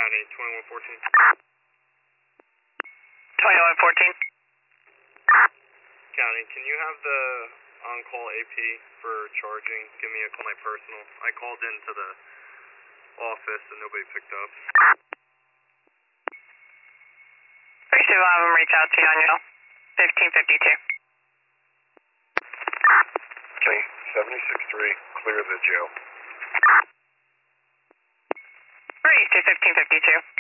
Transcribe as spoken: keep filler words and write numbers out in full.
County, twenty-one fourteen. twenty-one fourteen. County, can you have the on-call A P for charging? Give me a call, my personal. I called into the office and nobody picked up. We should have them reach out to you on your fifteen fifty-two. Okay, seventy-six three, clear the jail. Reach to fifteen fifty-two.